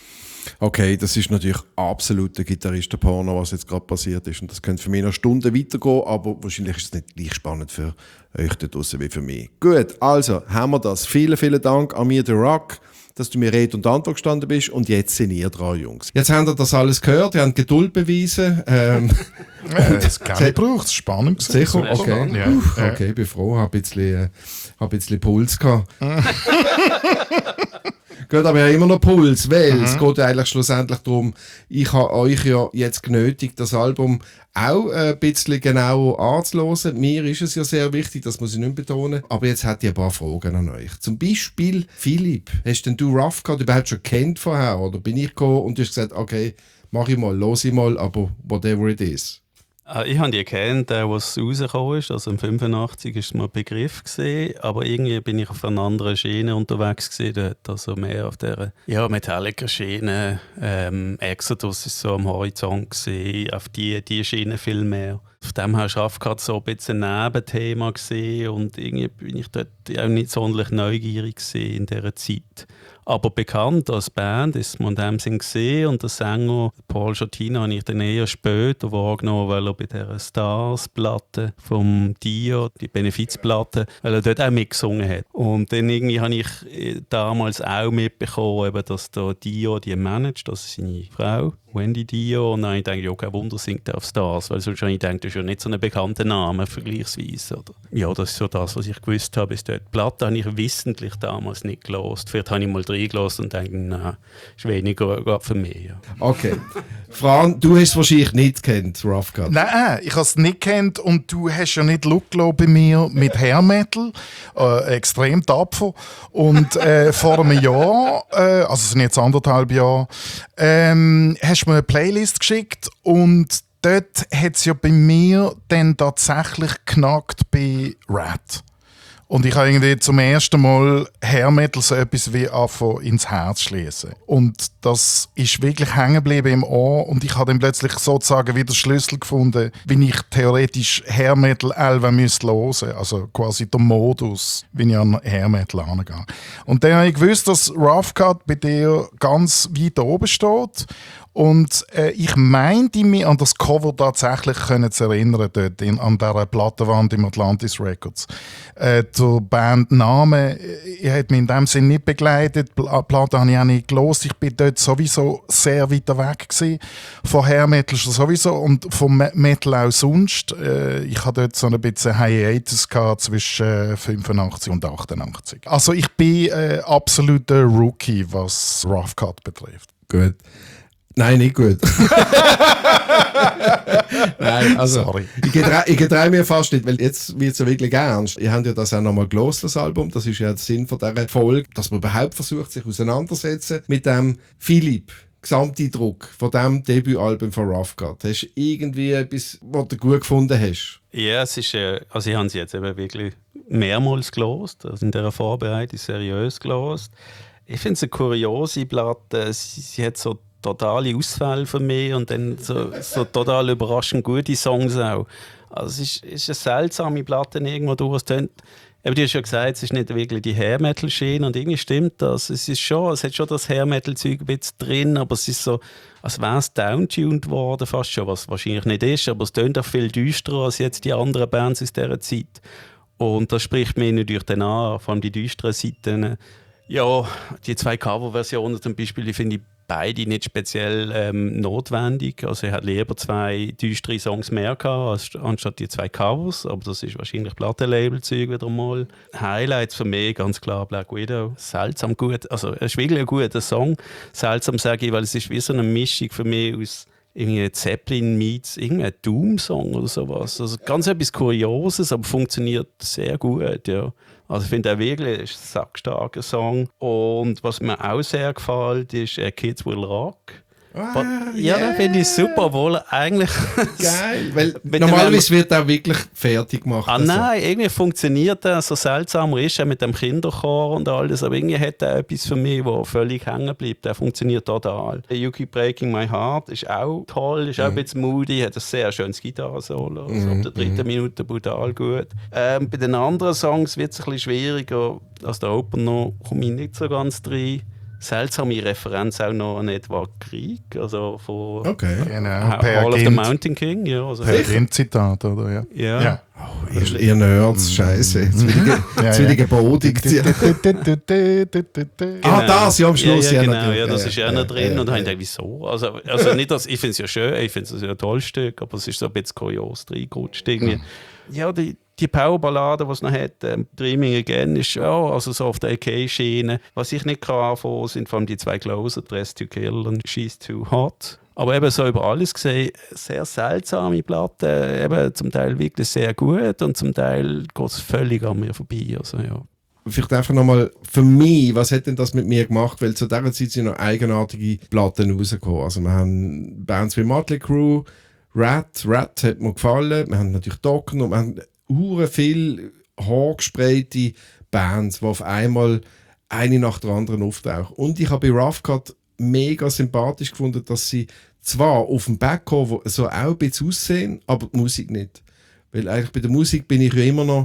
Okay, das ist natürlich absolut der Gitarristen-Porno, was jetzt gerade passiert ist. Und das könnte für mich noch Stunden weitergehen, aber wahrscheinlich ist es nicht gleich spannend für euch da draussen wie für mich. Gut, also haben wir das. Vielen, vielen Dank an mir, Derak, dass du mir Rede und Antwort gestanden bist. Und jetzt sind ihr dran, Jungs. Jetzt habt ihr das alles gehört, ihr habt Geduld bewiesen. Ähm, ja, das gerne gebraucht, spannend gewesen. Sicher, okay. Ja. Okay, ich bin froh, habe ein bisschen, äh, hab ein bisschen Puls gehabt. Gut, aber ja immer noch Puls, weil mhm. es geht ja eigentlich schlussendlich darum, ich habe euch ja jetzt genötigt, das Album auch ein bisschen genauer anzuhören. Mir ist es ja sehr wichtig, das muss ich nicht betonen. Aber jetzt hätte ich ein paar Fragen an euch. Zum Beispiel, Philipp, hast denn du Rough Cut überhaupt schon kennt vorher? Oder bin ich gekommen und du hast gesagt, okay, mach ich mal, los ich mal, aber whatever it is. Äh, ich habe die gekannt, äh, als es rausgekommen ist, also im fünfundachtzig war es mal ein Begriff gewesen, aber irgendwie bin ich auf einer anderen Schiene unterwegs gewesen, dort, also mehr auf der ja, Metallica-Schiene, ähm, Exodus ist so am Horizont gewesen, auf die, die Schiene viel mehr. Auf dem her war Rough Cut so ein bisschen ein Nebenthema gewesen und irgendwie bin ich dort auch nicht sonderlich neugierig in dieser Zeit. Aber bekannt als Band ist man in dem Sinn gesehen und der Sänger Paul Schatino habe ich dann eher später wahrgenommen, weil er bei dieser Stars-Platte vom Dio, die Benefizplatte, weil er dort auch mitgesungen hat. Und dann irgendwie habe ich damals auch mitbekommen, eben, dass der Dio die managt, das ist seine Frau, Wendy Dio. Und dann habe ich gedacht, ja, kein Wunder, singt er auf Stars, weil sonst habe ich gedacht, das ist ja nicht so ein bekannter Name vergleichsweise. Oder? Ja, das ist so das, was ich gewusst habe. Ist dort. Die Platte habe ich wissentlich damals nicht gehört. Vielleicht habe ich mal reingelassen und denke, nein, ist weniger gerade für mich. Ja. Okay. Fran, du hast es wahrscheinlich nicht gekannt, Rough Cut. Nein, ich habe es nicht gekannt und du hast ja nicht Look bei mir mit Hair Metal, äh, extrem tapfer. Und äh, vor einem Jahr, äh, also es sind jetzt anderthalb Jahre, ähm, hast du mir eine Playlist geschickt und dort hat es ja bei mir dann tatsächlich knackt bei Rat. Und ich habe irgendwie zum ersten Mal Hair Metal so etwas wie anfangen ins Herz schließen. Und das ist wirklich hängen geblieben im Ohr. Und ich habe dann plötzlich sozusagen wieder Schlüssel gefunden, wie ich theoretisch Hair Metal hören müsste. Also quasi der Modus, wie ich an Hair Metal angehe. Und dann habe ich gewusst, dass Rough Cut bei dir ganz weit oben steht. Und äh, ich meinte mich an das Cover tatsächlich können zu erinnern, dort in, an dieser Plattenwand im Atlantis Records. Äh, der Bandname äh, hat mich in dem Sinne nicht begleitet, die Platte habe ich auch nicht gehört. Ich bin dort sowieso sehr weit weg gewesen. Von Hair Metal sowieso und vom Metal auch sonst. Äh, ich hatte dort so ein bisschen Hiatus gehabt zwischen äh, fünfundachtzig und achtundachtzig. Also ich bin äh, absoluter Rookie, was Rough Cut betrifft. Gut. Nein, nicht gut. Nein, also, Sorry. Ich getraue getreu mir fast nicht, weil jetzt wird es ja wirklich ernst. Ihr habt ja das auch nochmal gelost, das Album. Das ist ja der Sinn von dieser Folge, dass man überhaupt versucht, sich auseinandersetzen mit dem Philipp. Gesamteindruck von diesem Debütalbum von Rough Cut. Hast du irgendwie etwas, was du gut gefunden hast? Ja, es ist, äh, also ich habe sie jetzt eben wirklich mehrmals gelost, also in dieser Vorbereitung seriös gelost. Ich finde es eine kuriose Platte. Sie, sie hat so totale Ausfälle für mich und dann so, so total überraschend gute Songs auch. Also es ist, ist eine seltsame Platte irgendwo durch. Es tönt, eben, du hast ja gesagt, es ist nicht wirklich die Hair-Metal-Schiene und irgendwie stimmt das. Es ist schon, es hat schon das Hair-Metal-Zeug ein bisschen drin, aber es ist so, als wäre es downtuned worden fast schon, was wahrscheinlich nicht ist, aber es tönt auch viel düsterer als jetzt die anderen Bands aus dieser Zeit. Und das spricht mir natürlich dann an, vor allem die düsteren Seiten. Ja, die zwei Coverversionen zum Beispiel, die finde ich beide nicht speziell ähm, notwendig. Also ich hätte lieber zwei düstere Songs mehr gehabt, anstatt die zwei Covers. Aber das ist wahrscheinlich Plattenlabel-Zeug wieder mal. Highlights für mich ganz klar Black Widow. Seltsam gut. Also es ist wirklich ein guter Song. Seltsam sage ich, weil es ist wie so eine Mischung für mich aus irgendwie Zeppelin meets irgendein Doom-Song oder sowas. Also ganz etwas Kurioses, aber funktioniert sehr gut, ja. Also ich finde auch wirklich, es ist ein sackstarker Song. Und was mir auch sehr gefällt, ist äh, Kids Will Rock. Ah, ja, yeah. den finde ich super, obwohl er eigentlich... Geil, weil normalerweise wird er wirklich fertig gemacht. Ah also. Nein, irgendwie funktioniert er, so seltsamer ist er mit dem Kinderchor und alles, aber irgendwie hat er etwas für mich, wo völlig hängen bleibt. Der funktioniert total. You Keep Breaking My Heart ist auch toll, ist auch mhm. ein bisschen moody, hat ein sehr schönes Gitarrensolo, also ab der dritten Minute brutal gut. Ähm, bei den anderen Songs wird es ein bisschen schwieriger, als der Opener komme ich nicht so ganz rein. Seltsame Referenz auch noch an Edward Grieg, also von okay. genau. Hall of the Mountain King. Ja, also per Grimm-Zitat, oder? Ja. ja. ja. Oh, ihr, ihr Nerds, scheiße. Jetzt bin ich, jetzt bin ich gebodigt. Ah, das, ja, am Schluss. Ja, ja, ja, genau, ja, das ist ja noch drin. Und dann habe ich gedacht, wieso? Also, also nicht, dass, ich finde es ja schön, ich finde es ja ein tolles Stück, aber es ist so ein bisschen kurios reingerutscht. Irgendwie. Ja, die, die Powerballade, die es noch hat, ähm, Dreaming Again, ist ja also so auf der A K-Schiene. Was ich nicht kann anfangen, sind vor allem die zwei Closer, Dress to Kill und She's Too Hot. Aber eben so über alles gesehen, sehr seltsame Platte, eben zum Teil wirklich sehr gut und zum Teil geht es völlig an mir vorbei. Also, ja. Vielleicht einfach nochmal für mich, was hat denn das mit mir gemacht? Weil zu dieser Zeit sind noch eigenartige Platten rausgekommen. Also wir haben Bands wie Motley Crue, Rat, Rat hat mir gefallen, wir haben natürlich Dokken und wir haben hure viel haargesprayte Bands, die auf einmal eine nach der anderen auftauchen. Und ich habe bei Rough Cut mega sympathisch gefunden, dass sie zwar auf dem Backcover so auch ein bisschen aussehen, aber die Musik nicht. Weil eigentlich bei der Musik bin ich ja immer noch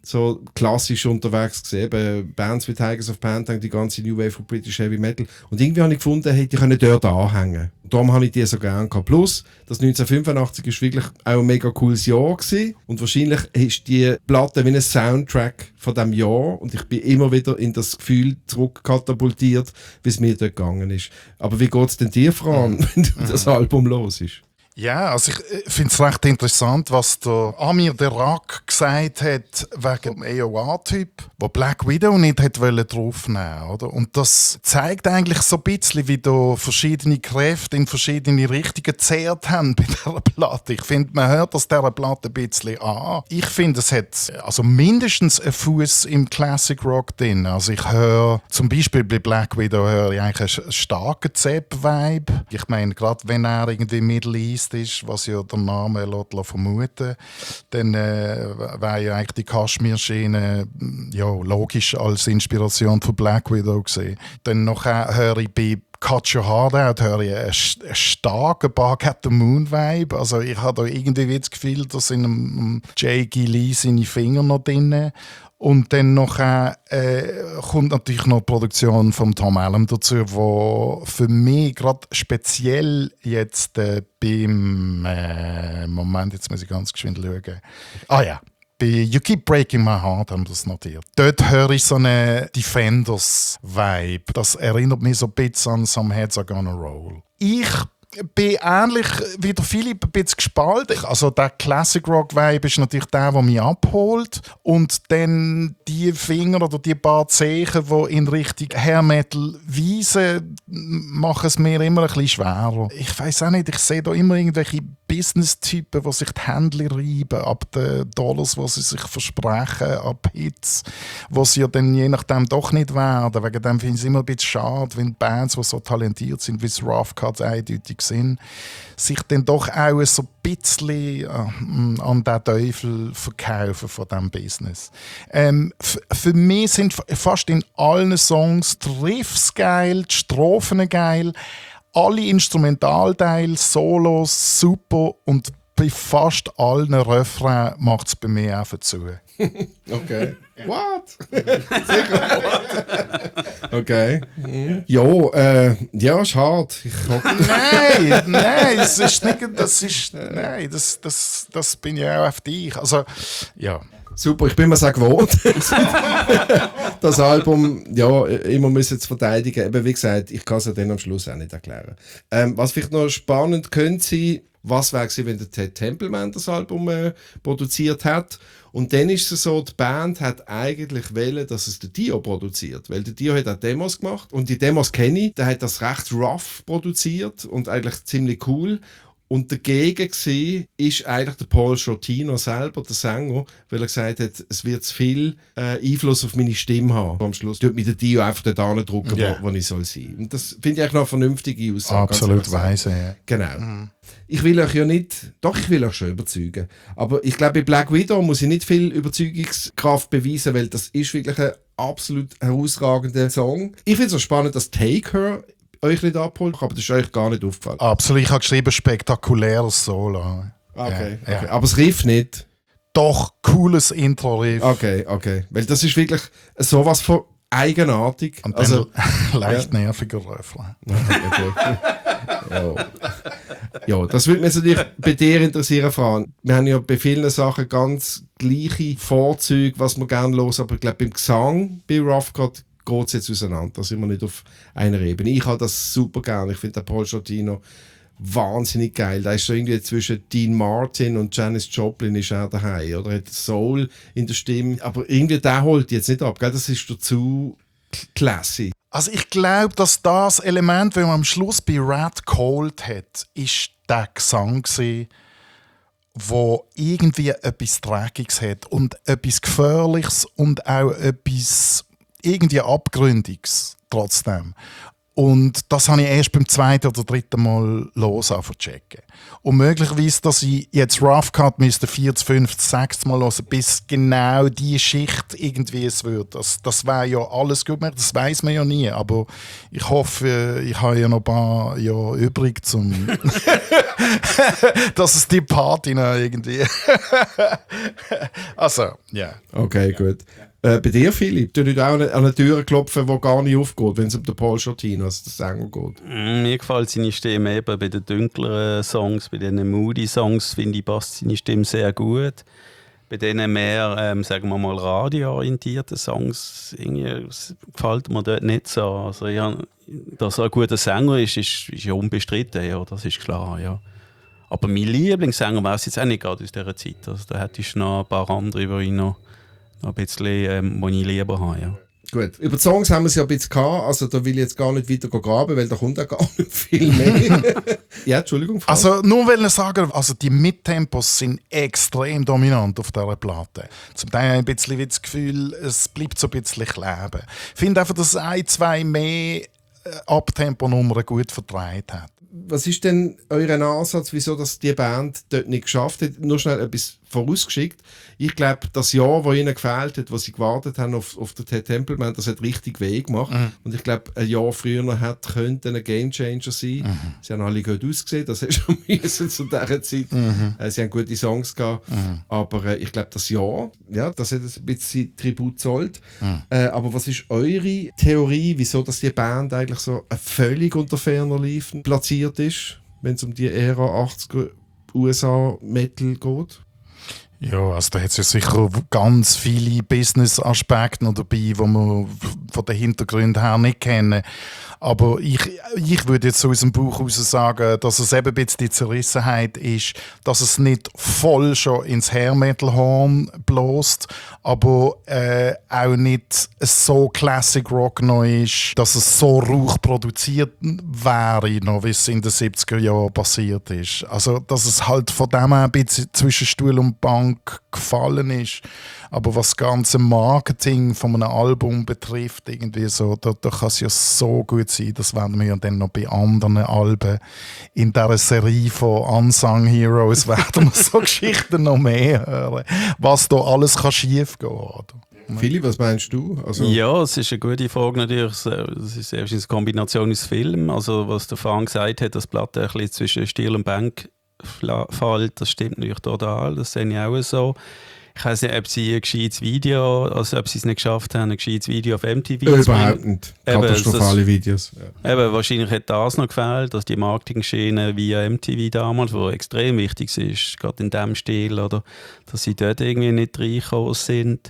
so klassisch unterwegs gesehen. Bands wie Tigers of Pantang, die ganze New Wave von British Heavy Metal. Und irgendwie habe ich gefunden, hey, die können dort anhängen. Und darum habe ich die so gerne gehabt. Plus, das neunzehnhundertfünfundachtzig war wirklich auch ein mega cooles Jahr gewesen. Und wahrscheinlich ist die Platte wie ein Soundtrack von diesem Jahr. Und ich bin immer wieder in das Gefühl zurückkatapultiert, wie es mir dort gegangen ist. Aber wie geht es denn dir, Fran, wenn du das Album los ist? Ja, also ich finde es recht interessant, was der Amir Derak gesagt hat wegen dem A O A-Typ, der Black Widow nicht hat draufnehmen wollte. Und das zeigt eigentlich so ein bisschen, wie da verschiedene Kräfte in verschiedene Richtungen gezerrt haben bei dieser Platte. Ich finde, man hört das dieser Platte ein bisschen an. Ich finde, es hat also mindestens einen Fuß im Classic Rock drin. Also ich höre zum Beispiel bei Black Widow höre ich eigentlich einen starken Zepp-Vibe. Ich meine, gerade wenn er irgendwie Middle East ist, was ja der Name lässt vermuten, dann äh, wäre ja eigentlich die Kaschmir-Schiene ja, logisch als Inspiration für Black Widow gesehen. Dann noch höre ich bei Cut Your Heart Out höre ich einen, einen starken Bark at the Moon Vibe. Also ich habe da irgendwie das Gefühl, da sind um Jay Lee seine Finger noch drin. Und dann noch, äh, kommt natürlich noch die Produktion von Tom Allen dazu, wo für mich gerade speziell jetzt äh, beim äh, Moment, jetzt muss ich ganz geschwind schauen. Ah ja, bei You Keep Breaking My Heart haben wir das notiert. Dort höre ich so einen Defenders-Vibe. Das erinnert mich so ein bisschen an Some Heads Are Gonna Roll. Ich bin ähnlich wie der Philipp ein bisschen gespalten. Also der Classic Rock Vibe ist natürlich der, der mich abholt. Und dann die Finger oder die paar Zeichen, die in Richtung Hair Metal weisen, machen es mir immer ein bisschen schwerer. Ich weiss auch nicht, ich sehe da immer irgendwelche Business-Typen, die sich die Hände reiben ab den Dollars, die sie sich versprechen, ab Hits, die sie ja dann je nachdem doch nicht werden. Wegen dem finde ich es immer ein bisschen schade, wenn Bands, die so talentiert sind, wie das Rough Cut eindeutig sind, sich dann doch auch so ein bisschen äh, an den Teufel verkaufen von diesem Business. Ähm, f- für mich sind f- fast in allen Songs die Riffs geil, die Strophen geil, alle Instrumentalteile, Solos super und bei fast allen Refrains macht es bei mir einfach zu. Okay. What? Sicher. Okay. Mhm. Ja, äh, ja, schade. Ich nein, nein, das ist nicht, das ist, nein, das, das, das bin ich auch auf dich. Also, ja. Super, ich bin mir sehr gewohnt. Das Album, ja, immer müssen zu verteidigen. Eben, wie gesagt, ich kann es ja dann am Schluss auch nicht erklären. Ähm, was vielleicht noch spannend könnte sein, was wäre gewesen, wenn der Ted Templeman das Album äh, produziert hat. Und dann ist es so, die Band hat eigentlich wollen, dass es der Dio produziert. Weil der Dio hat auch Demos gemacht. Und die Demos kenne ich. Der hat das recht rough produziert und eigentlich ziemlich cool. Und dagegen war ist eigentlich der Paul Shortino selber, der Sänger, weil er gesagt hat, es wird zu viel äh, Einfluss auf meine Stimme haben. Am Schluss tut mich der Dio einfach dort andrücken, yeah. wo, wo ich soll sein. Und das finde ich eigentlich noch eine vernünftige Aussage. Absolut weise, ja. Genau. Mhm. Ich will euch ja nicht, doch ich will euch schon überzeugen, aber ich glaube, bei Black Widow muss ich nicht viel Überzeugungskraft beweisen, weil das ist wirklich ein absolut herausragender Song. Ich finde es so spannend, dass Take Her euch nicht abholt, aber das ist euch gar nicht aufgefallen. Absolut, ich habe geschrieben, spektakuläres Solo. Okay, ja, okay. Ja. Aber es Riff nicht? Doch, cooles Intro-Riff. Okay, okay. Weil das ist wirklich sowas von eigenartig. Und also leicht ja. nerviger Refrain. Okay. ja. ja, das würde mich natürlich bei dir interessieren, Fran. Wir haben ja bei vielen Sachen ganz gleiche Vorzüge, was wir gerne hören, aber ich glaube, beim Gesang, bei Rough Cut, geht es jetzt auseinander. Da sind wir nicht auf einer Ebene. Ich habe das super gerne. Ich finde den Paul Shortino wahnsinnig geil. Da ist so irgendwie zwischen Dean Martin und Janis Joplin ist er daheim. Oder hat Soul in der Stimme. Aber irgendwie der holt jetzt nicht ab. Gell? Das ist dazu classy. Also ich glaube, dass das Element, das man am Schluss bei Rat geholt hat, ist der Gesang gewesen, wo irgendwie etwas Dreckiges hat und etwas Gefährliches und auch etwas irgendwie Abgründiges trotzdem. Und das habe ich erst beim zweiten oder dritten Mal los checken. Und möglicherweise, dass ich jetzt Rough Cut müsste vierzig, fünfzig, sechzig Mal hören, bis genau die Schicht irgendwie es wird. Das, das wäre ja alles gut gemacht, das weiß man ja nie. Aber ich hoffe, ich habe ja noch ein paar Jahre übrig, zum dass es die Party noch irgendwie. Also, ja. Yeah. Okay, gut. Äh, bei dir, Philipp, du nicht auch an eine Tür klopfen, die gar nicht aufgeht, wenn es um den Paul Shortino, also den Sänger geht? Mm, Mir gefällt seine Stimme eben bei den dunkleren Songs, bei den Moody-Songs, finde ich, passt seine Stimme sehr gut. Bei denen mehr, ähm, sagen wir mal, radioorientierten Songs, irgendwie gefällt mir dort nicht so. Also, ja, dass er ein guter Sänger ist, ist, ist ja unbestritten, ja, das ist klar, ja. Aber mein Lieblingssänger war es jetzt auch nicht gerade aus dieser Zeit. Also, da hättest du noch ein paar andere, die ich noch, noch ein bisschen ähm, die ich lieber habe, ja. Gut, über die Songs haben wir es ja ein bisschen gehabt, also da will ich jetzt gar nicht weiter graben, weil da kommt ja gar nicht viel mehr. Ja, Entschuldigung. Frau. Also nur will ich sagen, also die Mittempos sind extrem dominant auf dieser Platte. Zum Teil habe ich ein bisschen wie das Gefühl, es bleibt so ein bisschen kleben. Ich finde einfach, dass ein, zwei mehr Abtempo-Nummern gut vertreibt hat. Was ist denn euer Ansatz, wieso dass die Band dort nicht geschafft hat? Nur schnell etwas vorausgeschickt. Ich glaube, das Jahr, das ihnen gefehlt hat, wo sie gewartet haben auf, auf den Ted Templeman, das hat richtig weh gemacht. Mhm. Und ich glaube, ein Jahr früher hat, könnte ein Gamechanger sein. Mhm. Sie haben alle gut ausgesehen, das ist schon müssen zu dieser Zeit. Mhm. Äh, sie haben gute Songs gehabt. Mhm. Aber äh, ich glaube, das Jahr, ja, das hat ein bisschen Tribut gezollt. Mhm. Äh, aber was ist eure Theorie, wieso dass die Band eigentlich so äh, völlig unter ferner Liefen platziert ist, wenn es um die Ära achtziger U S A-Metal geht? Ja, also da hat es ja sicher ganz viele Business-Aspekte noch dabei, die wir von den Hintergründen her nicht kennen. Aber ich, ich würde jetzt so aus dem Buch heraus sagen, dass es eben ein bisschen die Zerrissenheit ist, dass es nicht voll schon ins Hair-Metal-Horn bläst, aber äh, auch nicht so Classic Rock noch ist, dass es so rauch produziert wäre, noch wie es in den siebziger Jahren passiert ist. Also, dass es halt von dem her ein bisschen zwischen Stuhl und Bank gefallen ist. Aber was das ganze Marketing von einem Album betrifft, irgendwie so, da, da kann es ja so gut sein, das werden wir ja dann noch bei anderen Alben in dieser Serie von Unsung Heroes werden wir so Geschichten noch mehr hören, was da alles kann schief gehen kann. Philipp, was meinst du? Also ja, es ist eine gute Frage natürlich. Es ist eine Kombination aus Film. Also was der Frank gesagt hat, dass die Platte ein bisschen zwischen Stil und Bank fällt, das stimmt natürlich total. Das sehe ich auch so. Ich weiß nicht, ob sie ein gescheites Video, also ob sie es nicht geschafft haben, ein gescheites Video auf M T V zu Überhaupt nicht. Katastrophale das, Videos. Ja. Eben, wahrscheinlich hat das noch gefehlt, dass die Marketing-Schiene via M T V damals, wo extrem wichtig ist, gerade in diesem Stil, oder, dass sie dort irgendwie nicht reingekommen sind.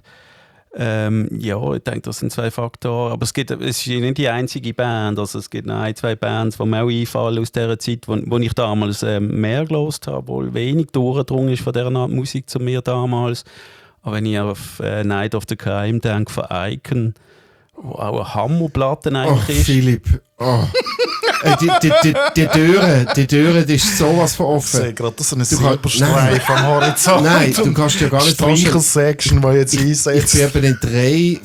Ähm, ja, ich denke, das sind zwei Faktoren. Aber es, gibt, es ist nicht die einzige Band. Also es gibt noch ein, zwei Bands, die mir auch einfallen aus dieser Zeit, wo, wo ich damals ähm, mehr gehört habe, wohl wenig durchgedrungen ist von dieser Art Musik zu mir damals. Aber wenn ich auf äh, Night of the Crime denke, von Icon, wo auch eine Hammerplatte eigentlich oh, ist. Philipp, oh. die, die, die, die Türe, die Türe, die ist sowas von offen. Ich sehe gerade so einen Silberstreif am Horizont. Nein, du kannst dir gar nicht vorstellen. Streicher-Section, die jetzt einsetzt. Ich bin eben in drei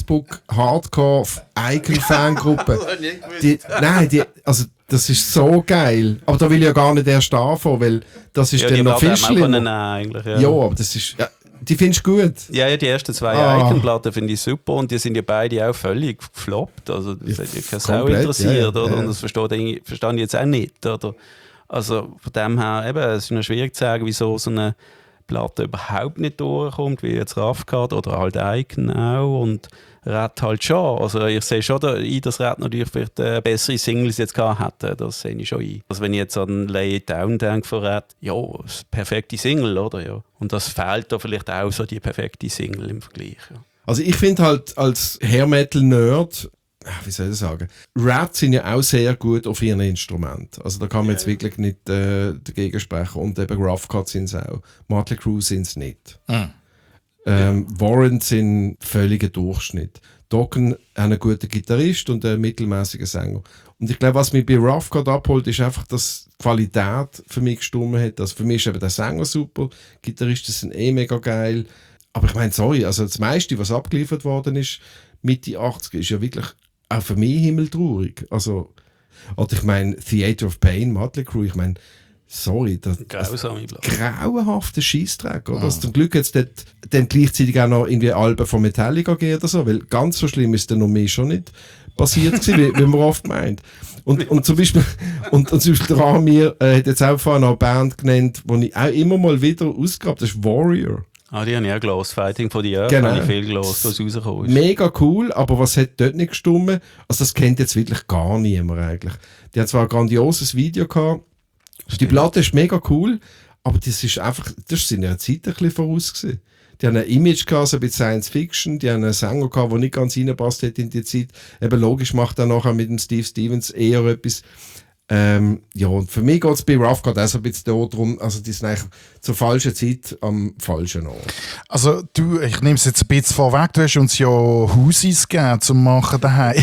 Facebook-Hardcore-Icon-Fangruppen. die, nein, die, also das ist so geil. Aber da will ich ja gar nicht erst anfangen, weil das ist ja, dann noch viel schlimmer. Ja. ja, aber das ist... Ja, die findest du gut? Ja, ja, die ersten zwei ah. Icon-Platten finde ich super und die sind ja beide auch völlig gefloppt. Also das ja, hat ja keine Sau interessiert, ja, ja, oder? Ja. Und das verstehe ich, verstehe ich jetzt auch nicht, oder? Also von dem her, eben, es ist noch schwierig zu sagen, wieso so eine Platte überhaupt nicht durchkommt, wie jetzt Rough Cut oder halt Icon auch und Red halt schon. Also ich sehe schon ein, dass Red natürlich vielleicht äh, bessere Singles jetzt gehabt hätte. Das sehe ich schon ein. Also wenn ich jetzt an Lay It Down denke von Red, ja, das ist eine perfekte Single, oder? Ja. Und das fehlt da vielleicht auch so die perfekte Single im Vergleich. Ja. Also ich finde halt als Hair-Metal-Nerd, wie soll ich sagen, Red sind ja auch sehr gut auf ihren Instrument. Also da kann man yeah. jetzt wirklich nicht äh, dagegen sprechen. Und eben Rough Cut sind es auch. Mötley Crüe sind es nicht. Mm. Ähm, ja. Warrant sind völliger Durchschnitt. Dokken hat einen guten Gitarrist und einen mittelmäßigen Sänger. Und ich glaube, was mich bei Rough Cut abholt, ist einfach, dass die Qualität für mich gestimmt hat. Also für mich ist eben der Sänger super, Gitarristen sind eh mega geil. Aber ich meine, sorry, also das meiste, was abgeliefert worden ist, Mitte achtziger, ist ja wirklich auch für mich himmeltraurig. Also, oder ich meine, Theater of Pain, Mötley Crüe, ich meine, sorry, das, das Grausame Platte. grauenhafter Scheissdreck, oder? Also, zum Glück jetzt dort, dann gleichzeitig auch noch irgendwie Alben von Metallica gehen oder so, weil ganz so schlimm ist dann noch mehr schon nicht passiert gewesen, wie, wie man oft meint. Und, und zum Beispiel, und, und zum Beispiel der Amir äh, hat jetzt auch vorhin eine Band genannt, die ich auch immer mal wieder ausgrabe, das ist Warrior. Ah, die habe ich auch gehört. Fighting for the Earth Genau. habe ich viel gehört, was rausgekommen ist. Mega cool, aber was hat dort nicht gestimmt? Also das kennt jetzt wirklich gar niemand eigentlich. Die haben zwar ein grandioses Video gehabt, die Platte ist mega cool, aber das ist einfach, das ist in ihrer Zeit ein bisschen voraus gewesen. Die haben ein Image gehabt, so ein bisschen Science Fiction, die haben einen Sänger gehabt, der nicht ganz reinpasst hat in die Zeit. Eben logisch macht er nachher mit dem Steve Stevens eher etwas. Ähm, ja, und für mich geht es bei Rough Cut auch so ein bisschen darum, also die sind eigentlich zur falschen Zeit am falschen Ort. Also du, ich nehme es jetzt ein bisschen vorweg, du hast uns ja Hausis gegeben zum Machen daheim.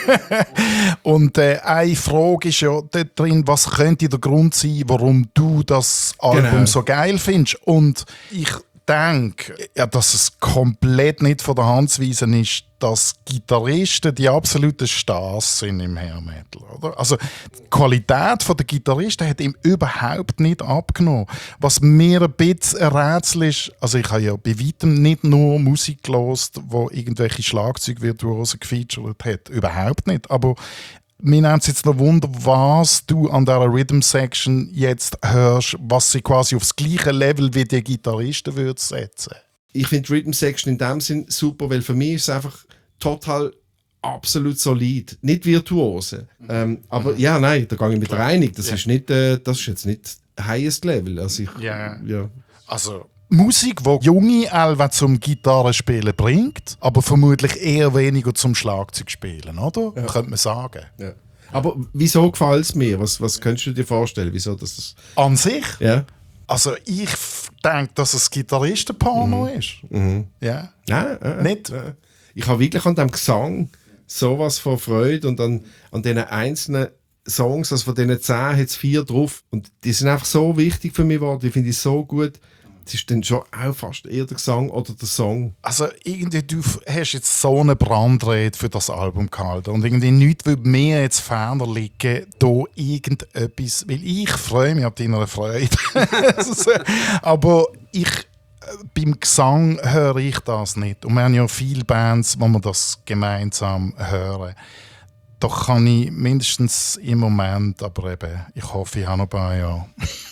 Und äh, eine Frage ist ja dort drin, was könnte der Grund sein, warum du das Album Genau. so geil findest? Und ich denke, ja, dass es komplett nicht von der Hand zu weisen ist, dass Gitarristen die absoluten Stars sind im Hair Metal, oder? Also die Qualität der Gitarristen hat ihm überhaupt nicht abgenommen. Was mir ein bisschen ein Rätsel ist, also ich habe ja bei weitem nicht nur Musik gehört, wo irgendwelche Schlagzeugvirtuosen gefeatured hat, überhaupt nicht, aber mir nimmt es jetzt noch Wunder, was du an dieser Rhythm Section jetzt hörst, was sie quasi aufs gleiche Level wie die Gitarristen würde setzen. Ich finde Rhythm Section in dem Sinn super, weil für mich ist es einfach total absolut solid. Nicht virtuose. Ähm, aber ja, nein, da gehe ich mit dir einig. Das, ist nicht, äh, das ist jetzt nicht highest Level. Also ich, Ja. ja. Also Musik, die junge Elva zum Gitarrespielen bringt, aber vermutlich eher weniger zum Schlagzeugspielen, oder? Ja. Könnte man sagen. Ja. Aber wieso gefällt es mir? Was, was könntest du dir vorstellen? Wieso dass das? An sich? Ja. Also ich f- denke, dass es Gitarristenporno ist. Mhm. Ja. Nein, äh, Nicht? Äh. Ich habe wirklich an dem Gesang sowas von Freude und an, an diesen einzelnen Songs, also von diesen zehn hat es vier drauf und die sind einfach so wichtig für mich geworden, die finde ich so gut. Es ist dann schon auch fast eher der Gesang oder der Song. Also irgendwie, du f- hast jetzt so eine Brandrede für das Album gehalten und irgendwie nichts würde mir jetzt ferner liegen, da irgendetwas, weil ich freue mich an deiner Freude. Also, aber ich, äh, beim Gesang höre ich das nicht. Und wir haben ja viele Bands, wo wir das gemeinsam hören. Da kann ich mindestens im Moment, aber eben, ich hoffe, ich habe noch ein paar Jahre.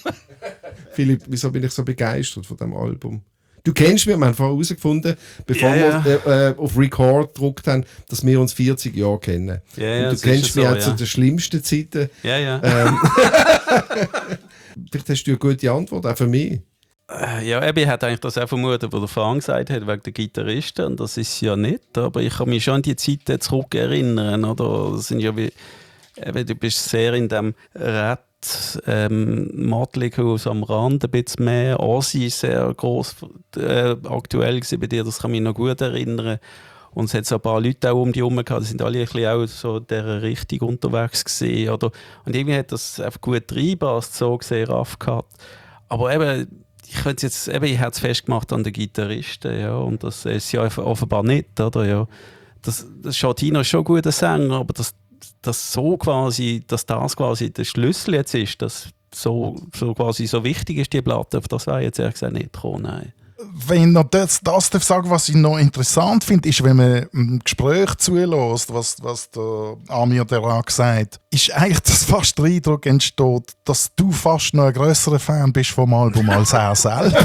Philipp, wieso bin ich so begeistert von diesem Album? Du kennst mich, wir haben vorher herausgefunden, bevor Ja, wir äh, äh, auf Record gedruckt haben, dass wir uns vierzig Jahre kennen. Ja, ja, und du das kennst ist mich so, auch ja. zu den schlimmsten Zeiten. Ja, ja. Ähm, vielleicht hast du eine gute Antwort, auch für mich. Äh, Ja, eben, ich hätte eigentlich das auch vermutet, was der Frank gesagt hat, wegen der Gitarristen. Und das ist ja nicht. Aber ich kann mich schon an die Zeit zurückerinnern. Oder? Das sind ja wie, eben, du bist sehr in dem Rat. Ähm, Mötley Crüe so am Rand ein bisschen mehr. Ozzy ist sehr gross äh, aktuell gewesen bei dir, das kann mich noch gut erinnern. Und es hat so ein paar Leute auch um die herum gehabt, die sind alle ein bisschen auch so in dieser Richtung unterwegs gewesen, oder? Und irgendwie hat das einfach gut reingepasst, so gesehen, Rough Cut. Aber eben, ich könnte jetzt, eben, ich habe es festgemacht an den Gitarristen, ja, und das ist ja offenbar nicht, oder? Ja. Das, das Schatino ist schon ein guter Sänger, aber das dass so quasi, dass das quasi der Schlüssel jetzt ist, dass so, so quasi so wichtig ist die Platte, auf das war jetzt ehrlich gesagt nicht gekommen, nein. Wenn ich noch das, das darf sagen, was ich noch interessant finde, ist, wenn man im Gespräch zulässt, was, was der Amir Derak sagt, ist eigentlich, dass fast der Eindruck entsteht, dass du fast noch ein grösserer Fan bist vom Album als er selber.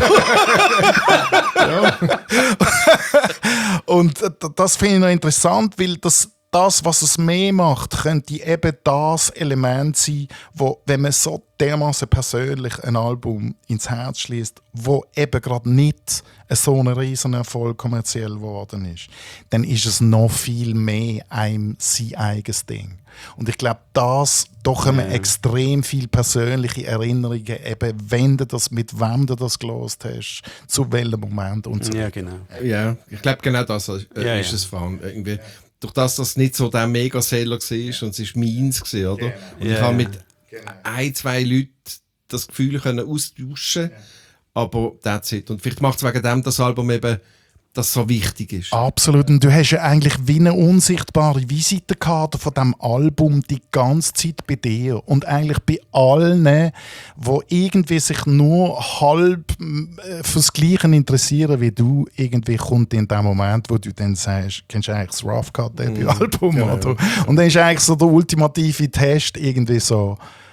Und das finde ich noch interessant, weil das Das, was es mehr macht, könnte eben das Element sein, wo, wenn man so dermaßen persönlich ein Album ins Herz schließt, wo eben gerade nicht so ein riesen Erfolg kommerziell geworden ist, dann ist es noch viel mehr einem sein eigenes Ding. Und ich glaube, das doch ja. extrem viele persönliche Erinnerungen, eben, wenn du das, mit wem du das gelost hast, zu welchem Moment und so. Ja, genau. Ja, ich glaube genau das äh, ja, ist ja. es Frank. Irgendwie. Durch das, dass es nicht so der Megaseller war und es war meins, oder? Genau. Und ich yeah. habe mit genau. ein, zwei Leuten das Gefühl können austauschen, ja. aber that's it. Und vielleicht macht es wegen dem das Album eben, das so wichtig ist. Absolut. Und du hast ja eigentlich wie eine unsichtbare Visitenkarte von diesem Album die ganze Zeit bei dir. Und eigentlich bei allen, die irgendwie sich nur halb äh, fürs Gleiche interessieren wie du, irgendwie kommt in dem Moment, wo du dann sagst, kennst du eigentlich das Rough Cut Debütalbum? Genau. Oder? Und dann ist eigentlich so der ultimative Test irgendwie so,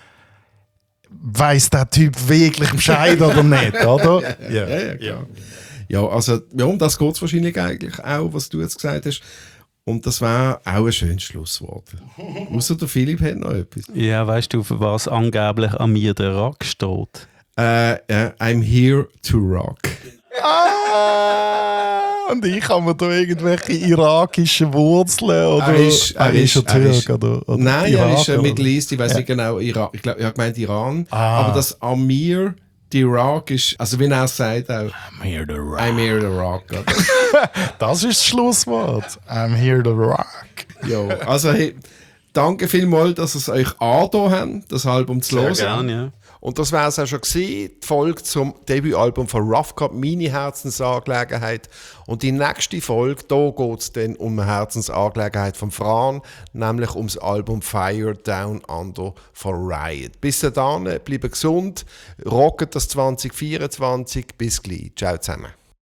weiss der Typ wirklich Bescheid oder nicht, oder? Ja, ja, ja, klar. Ja, also ja, um das geht es wahrscheinlich eigentlich auch, was du jetzt gesagt hast. Und das war auch ein schönes Schlusswort. Ausser der Philipp hat noch etwas. Ja, weißt du, für was angeblich an mir der Rock steht? Äh, ja, I'm here to rock. Ah, und ich habe mir da irgendwelche irakischen Wurzeln oder Er ist- er er ist ein ist- er Türk ist- oder, oder Nein, er ist Iraker, ein Middle East, ich weiß Ja. nicht genau, Iran, ich glaube, er hat gemeint Iran. Ah. Aber das Amir, die Rock ist, also wie er es sagt auch, I'm here to rock. I'm here to rock. Oder? Das ist das Schlusswort. I'm here to rock. Ja, also hey, danke vielmals, dass ihr es euch angetan habt, das Album zu hören. Gerne, ja. Und das wäre es auch schon gewesen, die Folge zum Debütalbum von Rough Cut, meine Herzensangelegenheit. Und die nächste Folge, da geht es dann um eine Herzensangelegenheit von Fran, nämlich um das Album Fire Down Under von Riot. Bis dann, bleibt gesund, rocket das zwanzig vierundzwanzig, bis gleich. Ciao zusammen.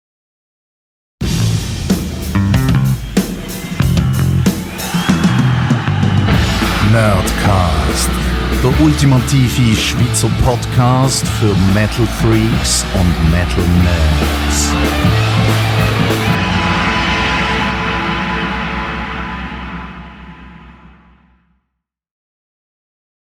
Nerdcast. Der ultimative Schweizer Podcast für Metal Freaks und Metal Nerds.